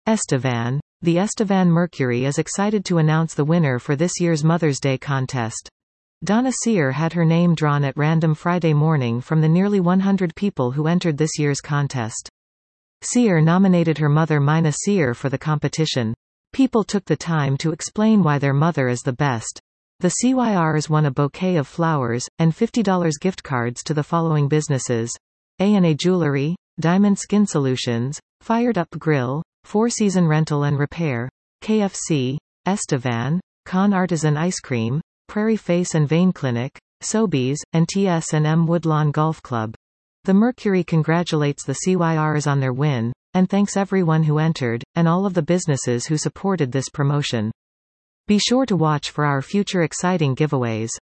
Estevan. The Estevan Mercury is excited to announce the winner for this year's Mother's Day contest. Donna Sear had her name drawn at random Friday morning from the nearly 100 people who entered this year's contest. Sear nominated her mother Mina Sear for the competition. People took the time to explain why their mother is the best. The CYRs won a bouquet of flowers, and $50 gift cards to the following businesses: A&A Jewelry, Diamond Skin Solutions, Fired Up Grill, Four Season Rental and Repair, KFC, Estevan, Con Artisan Ice Cream, Prairie Face and Vein Clinic, Sobeys, and TS&M Woodlawn Golf Club. The Mercury congratulates the CYRs on their win, and thanks everyone who entered, and all of the businesses who supported this promotion. Be sure to watch for our future exciting giveaways.